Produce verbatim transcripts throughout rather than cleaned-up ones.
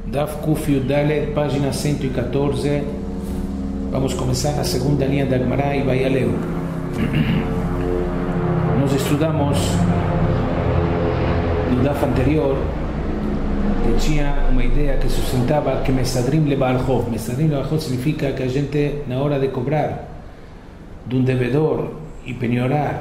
Daf Kuf Yud Dalet, página cento e quatorze. Vamos começar na segunda linha da Gemara e vai a ler. Nós estudamos no Daf anterior que tinha uma ideia que sustentava que Mesadrim Lebal Chov. Mesadrim Lebal Chov significa que a gente, na hora de cobrar de um devedor e penhorar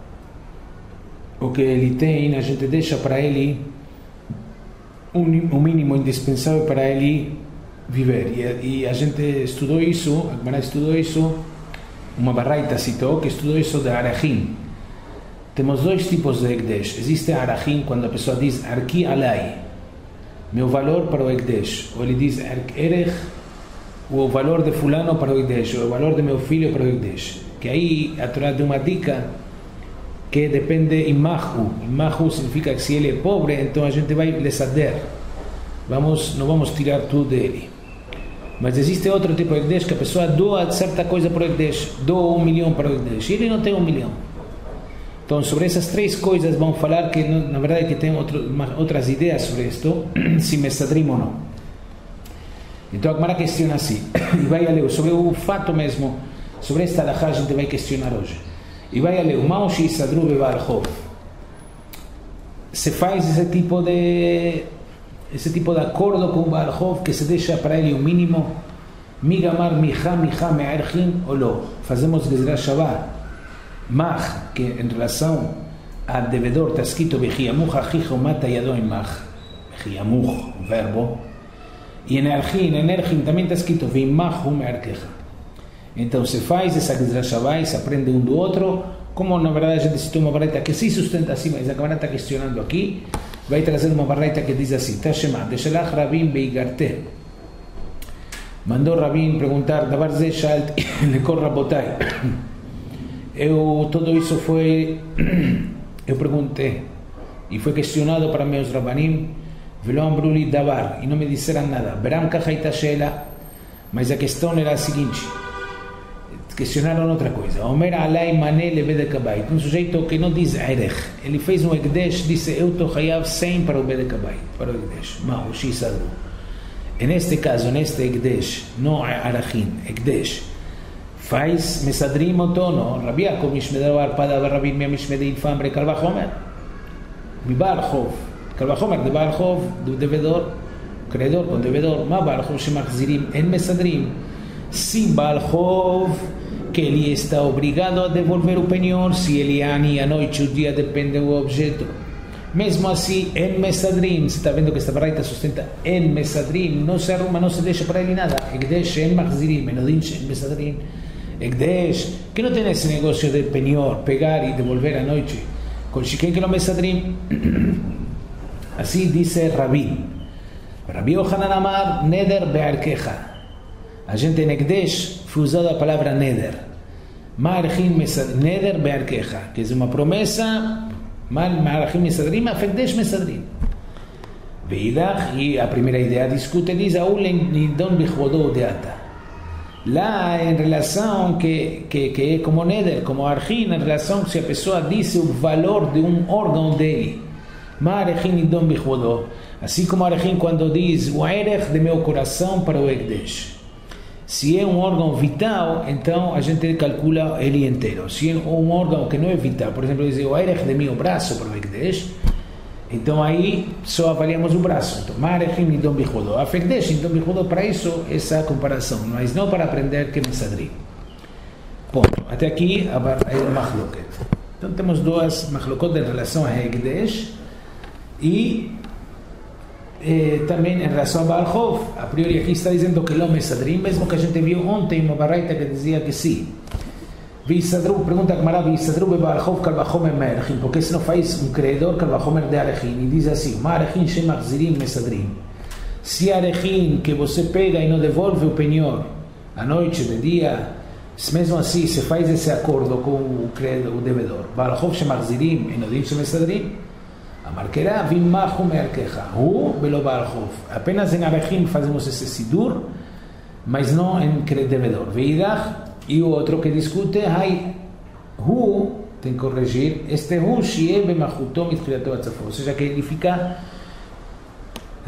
o que ele tem, a gente deixa para ele um, um mínimo indispensável para ele viver. E, e a gente estudou isso, a Gemara estudou isso, uma barraita citou que estudou isso de Arachim. Temos dois tipos de Ekdesh. Existe Arachim quando a pessoa diz Arki Alai, meu valor para o Ekdesh, ou ele diz Erech, o valor de fulano para o Ekdesh, ou o valor de meu filho para o Ekdesh. Que aí a Torá deu uma dica que depende imahu. Imahu significa que se ele é pobre, então a gente vai lesader. Vamos, não vamos tirar tudo dele. Mas existe outro tipo de Ekdesh que a pessoa doa certa coisa para o Ekdesh, doa um milhão para o Ekdesh, e ele não tem um milhão. Então, sobre essas três coisas, vamos falar que, na verdade, que tem outro, outras ideias sobre isto, se mesadrim ou não. Então, a Gemara questiona assim, e vai a ler sobre o fato mesmo, sobre esta alahá a gente vai questionar hoje. E vai a ler, Mao Shi Sadru Bebal Chov. Se faz esse tipo de esse tipo de acordo com o Baal Chov, que se deixa para ele o mínimo, Migamar Micha Micha Me'erchin ou não. Fazemos Gezerah Shavah. Mach, que em relação a devedor está escrito Bechiamuch Achicho Mata Yadoi Mach. Bechiamuch, o verbo. E em Erchin, em Erchin também está escrito Veimachu Me'erkecha. Então se faz essa Gezerah Shavah e se aprende um do outro, como na verdade a gente citou uma barreita que se sustenta assim, mas a Gemara está questionando aqui, vai trazer uma barreita que diz assim, Tashema, Deshalach Rabin Beigarte. Mandou Rabin perguntar, Davar Zeh Shalt Lekol Rabotai. Eu, tudo isso foi, eu perguntei, e foi questionado para meus Rabanim, Velo Ambruli Davar, e não me disseram nada. Beram Kachaita Shela, mas a questão era a seguinte, questionaram outra coisa. Omer Alai Maneh Lebedekabait. Um sujeito que não diz Erech. Ele fez um Ekdesh, disse eu estou hayav cem para o Bedekabait, para o Ekdesh. Mao Shi Sadru. Neste caso, neste Ekdesh, não é Arachim, Ekdesh, faz Mesadrim ou não. Rabi Yaakov Mishmedar Arpada Rabin Mia Mishmedei Fambre Kalvachomer. Mi Baal Chov. Kalvachomer de Baal Chov, do devedor, credor com devedor. Ma Baal Chov Shemachzirim en Mesadrim. Sim, Baal Chov, que ele está obrigado a devolver o penhor, se ele é ani, a noite, o dia, depende do objeto. Mesmo assim, em Mesadrim, você está vendo que esta barraita sustenta em Mesadrim, não se arruma, não se deixa para ele nada. Ekdesh em Machzirim, Enodim em Mesadrim. Ekdesh, que não tem esse negócio de penhor, pegar e devolver à noite. Com Shiken que no Mesadrim. Assim disse Rabi. Rabi Yochanan Amar, Neder Be'arkecha. A gente em Ekdesh foi usada a palavra Neder. Ma'archim Mesadrim, Neder Be'arkecha, que é uma promessa, Ma'archim Mesadrim, Afekdesh Mesadrim. Veidach, e a primeira ideia discute, diz, Aulen Nidon Bichvodou Deata. Lá, em relação que, que, que é como Neder, como Archim, em relação se a pessoa disse o valor de um órgão dele. Ma'archim Nidon Bichvodou. Assim como Archim quando diz, o Erech de meu coração para o Ekdesh. Se é um órgão vital, então a gente calcula ele inteiro. Se é um órgão que não é vital, por exemplo, dizer o Erech de meu braço para o Ekdesh, então aí só avaliamos o braço. Então, Ma'arechim Nidon Bichvodou. A Ekdesh, Nidon Bichvodou, para isso, essa comparação, mas não para aprender que é Mesadrim. Ponto. Até aqui, a Machloket. Então temos duas Machlokot em relação a Ekdesh e Eh, também em relação a Baal Chov. A priori aqui está dizendo que não é Mesadrim, mesmo que a gente viu ontem uma barraita que dizia que sim. Visadru, pergunta a Gemara, Visadru be Baal Chov Kalvachomer Me'erchim, porque se não faz um credor Kalvachomer de Arechim, e diz assim, Ma'arechim Shemachzirim Mesadrim. Se Arechim que você pega e não devolve o penhor à noite, de dia, mesmo assim se faz esse acordo com o credor, o devedor, Baal Chov Shemachzirim, e não diz Mesadrim, Amarquerá, Vimachu Me'erkecha, Hu Belo Baal Chov. Apenas em Arechim fazemos esse sidur, mas não em devedor. Veidach, e o outro que discute, Hai, Hu, tem que corrigir, este Hu Shie Bemachutom Itchilato Atzafo, ou seja, que ele fica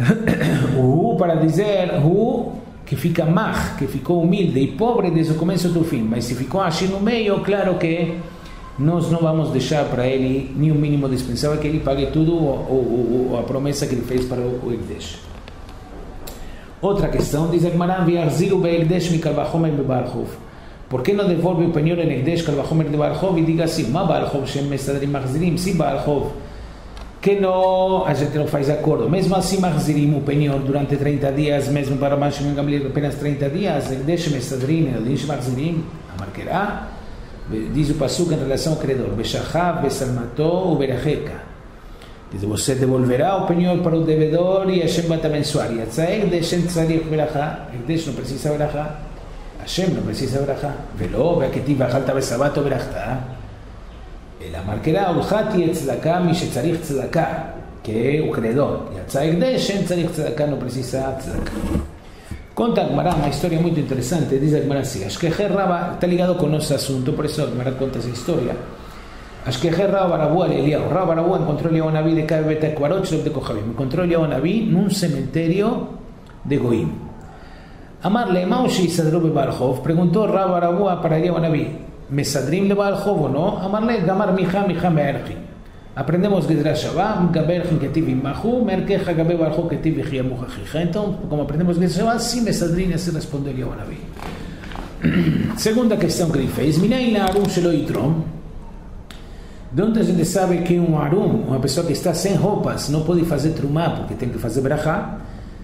Hu para dizer Hu que fica mach, que ficou humilde e pobre desde o começo do fim, mas se ficou assim no meio, claro que nós não vamos deixar para ele nem o mínimo dispensável que ele pague tudo ou, ou, ou a promessa que ele fez para o Ekdesh. Outra questão, diz a Gemara, Viarzilu be'Ekdesh mi Kal Vachomer beBaal-Chov. Por que não devolve o penhor em Ekdesh Kal Vachomer de Baal-Chov e diga assim, ma Baal-Chov shem mesadrim machzirim, se Baal-Chov que não, a gente não faz acordo, mesmo assim machzirim o penhor durante trinta dias, mesmo para mais Shimon Gamliel apenas trinta dias, Ekdesh mesadrim, Ekdesh machzirim, a marquerá, diz o Pasuk em relação ao credor, Beshachav, Besalmató, Uberacheka. Diz, você devolverá o penhor para o devedor e Hashem vai te abençoar. E Ekdesh Hashem tzarich berachá, Ekdesh não precisa berachá, Hashem não precisa berachá. Velo, ve'aketiv v'achalta besabat berachta. Ela marcará, Ulchati et tzedakah, mi shetzarich tzedakah, que é o credor. E Ekdesh Hashem tzarich tzedakah, não precisa tzedakah. Conta a Gemara uma história muito interessante, diz a Gemara assim, Ashkeher Rabba, está ligado com o nosso assunto, por isso a Gemara conta essa história. Ashkeher Rabba Barabú al Eliyahu. Rabba Barabú encontró Eliyahu Naví de Kabe Beta Ekvarot Shlop de Kohabim. Encontró Eliyahu Naví en un cementerio de Goim. Amarle, Maushi Sadru be Baal-Chov. Preguntó Rabba Barabú para Eliyahu Naví, ¿Mesadrim le Baal-Chov o no? Amarle, Gamar Mija Mija Me'erchin. Aprendemos Gedra Shabbat, Gaberchin Ketiv Imahu, Merkeja Gabe Baal-Chov Ketiv Ichiamu Jajija. Entonces, como aprendemos Gedra Shabbat, sí Mesadrim, así responde Eliyahu Naví. Segunda questão que ele fez, Minayin Arum Shelo Yitrom. De onde a gente sabe que um arum, uma pessoa que está sem roupas, não pode fazer trumá, porque tem que fazer brachá?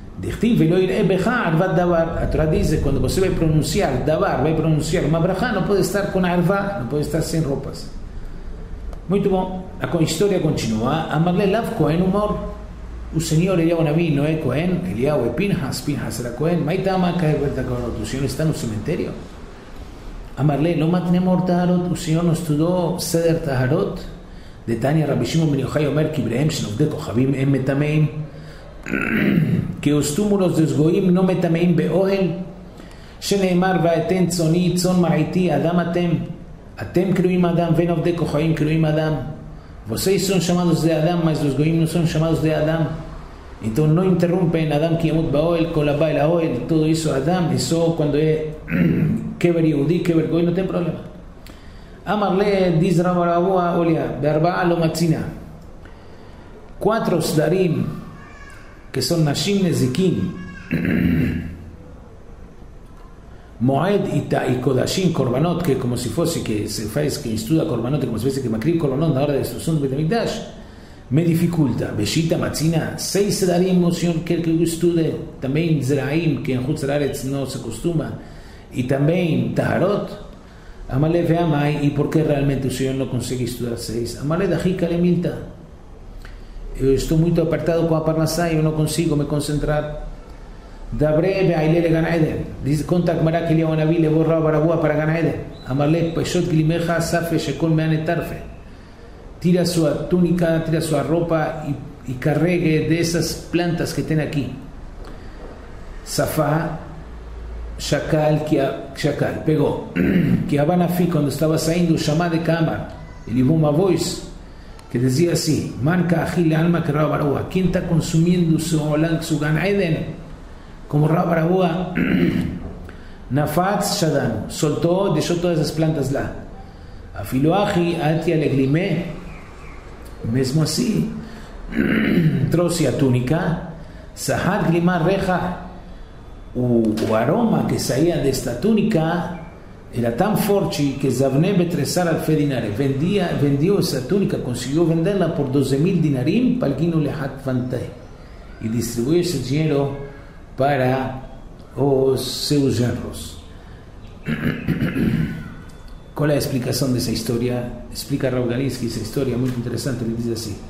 A Torá diz que quando você vai pronunciar davar, vai pronunciar uma brachá, não pode estar com arvá, não pode estar sem roupas. Muito bom, a história continua. Amarle Lav Cohen Humor. O senhor Eliyahu Naví não é Cohen, Eliyahu é Pinhas, Pinhas era Cohen. Maitama o senhor está no cemitério. Amarle, לא מתנמור טהרות, o senhor não estudou סדר טהרות? דתניא רבי שמעון בן יוחאי אומר, קבריהם של עובדי כוכבים הם מטמאים, כי os túmulos dos goim não מטמאים באוהל, שנאמר, ואתן צאני צאן מרעיתי, אדם אתם, אתם קרויים אדם, ואין עובדי כוכבים קרויים אדם. Vocês são chamados de Adam, mas os goim não são chamados de Adam. Então não interrompem Adam que yamut ba'oel, kol haba el ha'oel, todo isso Adam, e só quando é kever Yehudi, kever Goy, não tem problema. Amarle, diz Rabba Barabú, olha, be'arba'a lo matzina. Quatro sdarim, que são nashim nezikim, Moed e Kodashim, Korbanot, que é como se fosse, que se faz, que estuda Korbanot, como se fosse que Makriv Korbanot na hora da destrução do Beit HaMikdash, me dificulta. Beshita Matzina, seis Sedarim, o senhor quer que eu estude, também Zeraim, que em Chutz La'aretz não se costuma, e também Taharot. Amale ve'amai, e por que realmente o senhor não consegue estudar seis? Amale dachika lemilta. Eu estou muito apertado com a parnassá e eu não consigo me concentrar. Dabre be'aile Gan Eden. Diz, conta a Gemara que Eliyahu Naví levou Rabba Barabú para Gan Eden. Amale peshot glimecha safe shekol me'ane tarfe. Tira sua túnica, tira sua roupa e, e carregue dessas plantas que tem aqui. Safá, Shakal, que a, Shakal, pegou. Que Abanafi, quando estava saindo, chamou de cama. Ele viu uma voz que dizia assim: Marca achile alma que Rabba Barabú. Quem está consumindo seu olang, seu Gan Eden? Como Rabba Barabú, Nafatz Shadan, soltou, deixou todas as plantas lá. Afiloachi atia leglimé. Mesmo assim, trouxe a túnica, Sahad Glimar Reja, o, o aroma que saía desta túnica era tão forte que Zavne Betressar Alfe Dinare vendia, vendeu essa túnica, conseguiu vendê-la por doze mil dinarim, Palgino Lehat Vantay, e distribuiu esse dinheiro para os seus genros. Qual é a explicação dessa história? Explica Rav Galinsky essa história muito interessante. Ele diz assim: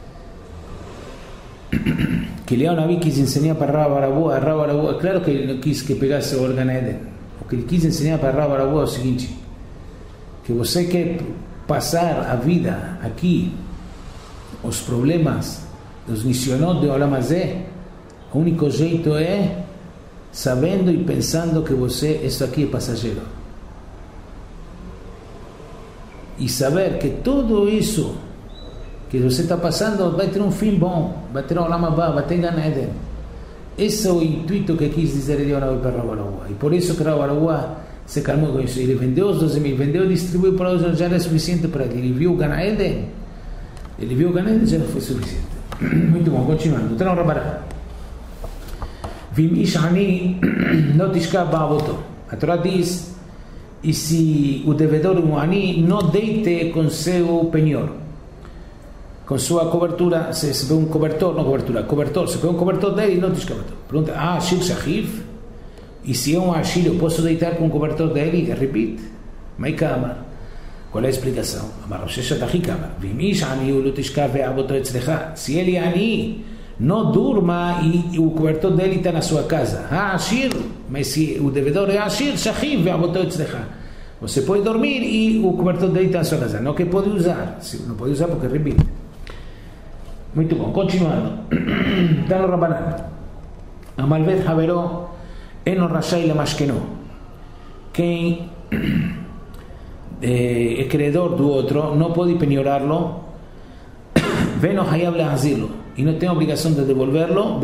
que Eliyahu Naví quis ensinar para Rabba Barabú, a Rabba Barabú, claro que ele não quis que pegasse o Gan Eden. O que ele quis ensinar para Rabba Barabú é o seguinte: que você quer passar a vida aqui, os problemas dos nisionot de Olam Hazeh, o único jeito é sabendo e pensando que você, isso aqui é passageiro. E saber que tudo isso que você está passando vai ter um fim bom, vai ter Olam Haba, vai ter Gan Eden. esse é o intuito que quis dizer ele para Rav Arahua. E por isso que Rav Arahua se calmou com isso. Ele vendeu os doze mil, vendeu e distribuiu para os, já era suficiente para ele. Ele viu o Gan Eden, ele viu o Gan Eden, já foi suficiente. Muito bom, continuando. Então, Rav Arahua. Vimish ani não tishkav ba'avoto. A Torá diz, e se o devedor um ani, não deite com seu penhor, com sua cobertura, se, se vê um cobertor, não cobertura, cobertor, se vê um cobertor dele, não tishkav. Pergunta, ah, ashir shachiv? E se é um ashir, eu posso deitar com o cobertor dele? Repite. Maikamar. Qual é a explicação? Amar Rav Sheshet achi kamar. Vimish ani u lo tishkav ba'avoto etzlecha. Se ele é ani, não durma e o cobertor dele está na sua casa. Ah, ashir, mas se o devedor é ashir, shachiv ve'avoto etzlecha. Você pode dormir e o cobertor dele está na sua casa. Não que pode usar. Não pode usar porque repite. Muito bom, continuando. Está no Rabanan. Amalvet haveró eno rashai lemashkeno. Quem é credor do outro não pode penhorá-lo. Veno hayab le'azirlo. E não tem a obrigação de devolverlo,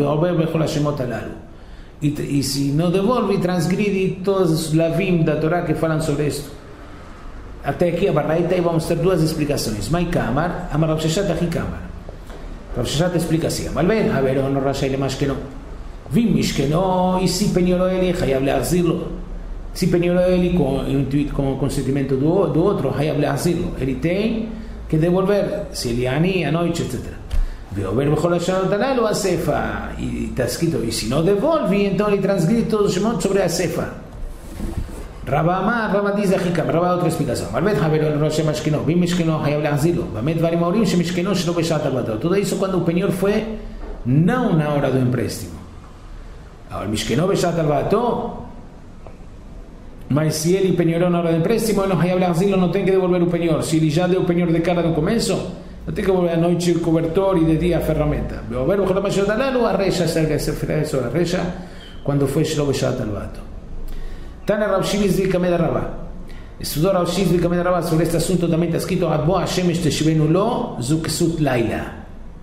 e, e se não devolve, transgride todos os lavim da Torá que falam sobre isto. Até aqui a Baraita, e vamos ter duas explicações. Mai Kamar, Amar Rav Sheshet achi Kamar. Rav Sheshet explica assim: Malven, haveró no rashai lemashkeno. Vim mishkeno, e se penhorou ele, hayab le'azirlo. Se penhorou ele com com consentimento do, do outro, hayab le'azirlo. Ele tem que devolver, se ele é ani, à noite, etcétera. Veover bechol hashonot halalu asefa, e está escrito, e se não devolve, então ele transgride todos os shemot sobre a sefa. Rabba Amar, Rabba diz achikam, Rabba outra explicação. Malvet haveró no rosh mashkeno, vim mishkeno hayab le'azilo, bamet varim aurim shemishkeno shelo beshat alvato. Tudo isso quando o penhor foi não na hora do empréstimo. Agora, mishkeno beshat alvato, mas se ele penhorou na hora do empréstimo, ele não hayab le'azilo, não tem que devolver o penhor. Se ele já deu o penhor de cara no começo, não tem que devolver à noite o cobertor e de dia a ferramenta. Veover bechol hashonot halalu arrecha, serga esse freso, arrecha, quando foi shelo beshat alvato. Tana Rav Shimon Kamed Rabba. Estudou Rav Shimon Kamed Rabba sobre este assunto, também está escrito Adbo Hashem Shteshivenu Lo Zuksut Laila.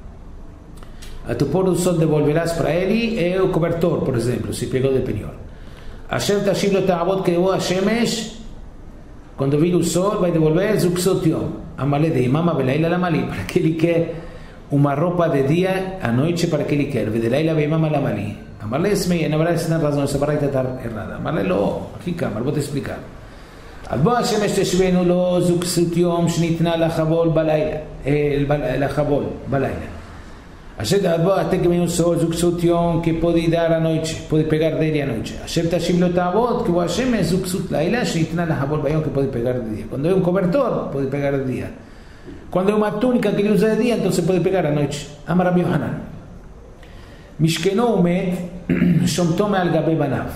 A tu pôr do sol devolverás para ele é o cobertor, por exemplo, se pegou de penhor. Hashem Tashiv Lo Ta'avot Kebo Hashemesh, quando vir o sol vai devolver Zuksut Yom Amalé de Imama Belaila Lamali, para que ele quer uma roupa de dia à noite, para que ele quer Vedelaila Beimama Lamali. Amarle es meia, na verdade, na razão, essa baraita está errada. Amarle lo, aqui Kamar, vou te explicar. Adbo Hashem Shteshivenu Lo Zuksut Yom Shnitna Lachavol Balayla, Lachavol Balayla. Hashem Adbo até que vem o sol Zuksut Yom que pode dar à noite, pode pegar dele à noite. Hashem Tashiv Lo Ta'avot que o Hashem é Zuksut Laila Shnitna Lachavol Bayom que pode pegar de dia. Quando é um cobertor, pode pegar de dia. Quando é uma túnica que ele usa de dia, então se pode pegar à noite. Amar Rabbi Yohanan. Mishkeno umet shomto me'al gabe banav.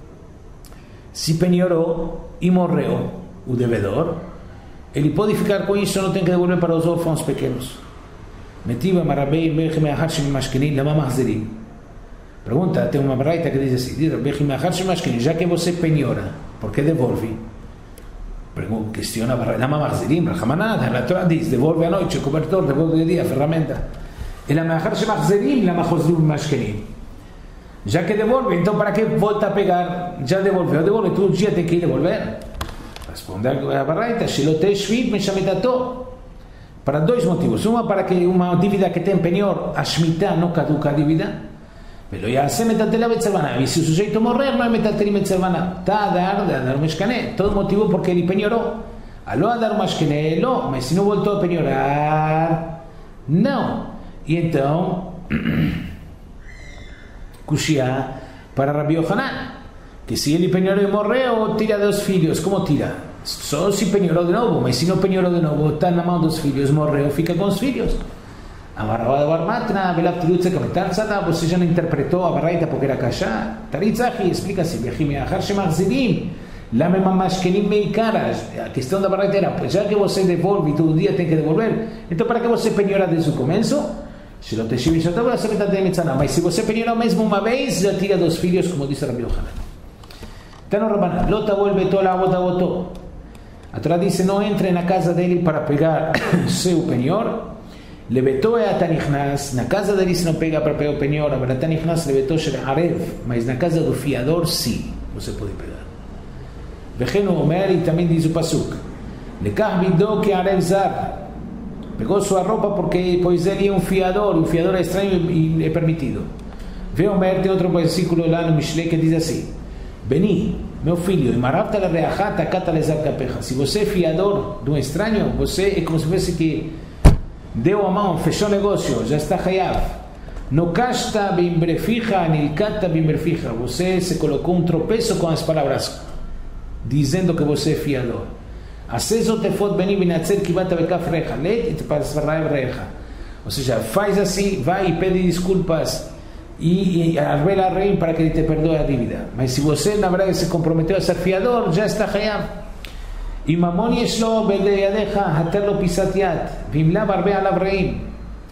Se penhorou e morreu o devedor, ele pode ficar com isso, não tem que devolver para os órfãos pequenos. Metiva marabei bechi me'achar shemimashkenim lama mahzerim. Pergunta, tem uma braita que diz assim: bechi me'achar shemimashkenim, já que você penhora, por que devolve? Pergunta, questiona lama mahzerim, rachamanada, a Torá diz: devolve à noite o cobertor, devolve de dia a ferramenta. אלא מאחר שמחזירים, למה חוזרים במשכנים? Já que devolve, então para que volta a pegar? Já devolveu, devolve, todo dia tem que devolver. Responde a Baraita, Shelo teshvit meshamitato. Para dois motivos. Uma, para que uma dívida que tem penhor, a shmitá não caduca a dívida. Velo yasem metatela betzervana. E se o sujeito morrer, não é metatelim betzervana. Está a dar, a dar um meshkané. Todo motivo porque ele penhorou. Alô a dar um meshkané, não. Mas se não voltou a penhorar, não. E então, Kushia para Rabbi Yohanan, que se ele penhorou e morreu, tira dos filhos. Como tira? Só se penhorou de novo, mas se não penhorou de novo, está na mão dos filhos, morreu, fica com os filhos. Amarrava barmatna, velaptirutze kametanzada, você já não interpretou a baraita porque era cachá? Taritzahi, explica assim, Bechimiachar shemachzidim, lame mamashkenim meikaras. A questão da baraita era, já que você devolve, todo dia tem que devolver, então para que você penhora desde o começo? Mas se você penhorou mesmo uma vez, já tira dos filhos, como disse Rabbi Yohanan. Então, Rabbanan, Lota volve tola avota votou. A Torá diz: não entre na casa dele para pegar seu penhor. Lebetou é atanichnas, na casa dele se não pega para pegar o penhor, mas atanichnas lebetou shel arev, mas na casa do fiador sim, você pode pegar. Vecheno Omer, e também diz o pasuk, lekach bidó que arev zar, pegou sua roupa porque pois ele é um fiador, um fiador é estranho e é permitido. Ve Omer, tem outro versículo lá no Mishlei que diz assim, Beni, meu filho, se você é fiador de um estranho, você é como se fosse que deu a mão, fechou o negócio, já está hayav. No casta bimbreficha, nilkata bimbreficha. Você se colocou um tropeço com as palavras, dizendo que você é fiador. Aceso te fot beni binatzer kibata bekaf recha, let e te pasvarrai recha. Ou seja, faz assim, vai e pede desculpas e arvela a rei para que ele te perdoe a dívida. Mas se você na verdade se comprometeu a ser fiador, já está hayav. E mamon yeshlo bedeyadecha hater lo pisat yad vimla barbe alav reim.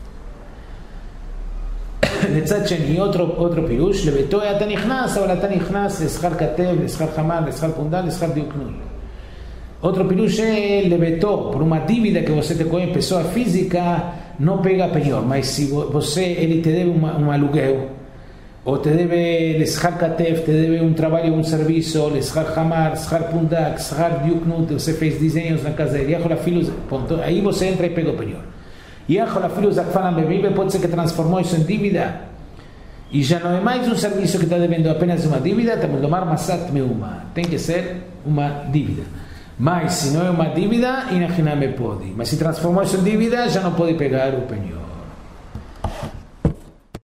לצד שני, otro otro פירוש, לביתו אתה נכנס, אבל אתה נכנס לשכר כתב, לשכר חמר, לשכר פונדל, לשכר דיוקנוי. Outro pirush é lebetou por uma dívida que você tem com a pessoa física, não pega penhor, mas se você ele te deve uma, um aluguel, ou te deve l'eshar katef, te deve um trabalho, um serviço, l'eshar hamar, l'eshar pundak, l'eshar diuknut, você fez desenhos na casa dele, aí você entra e pega o penhor. E a filhos zakfalam bebível pode ser que transformou isso em dívida, e já não é mais um serviço que está devendo apenas uma dívida, temos de tomar masat meuma, tem que ser uma dívida. Mas se não é uma dívida, inachiname pode. Mas se transformou isso em dívida, já não pode pegar o penhor.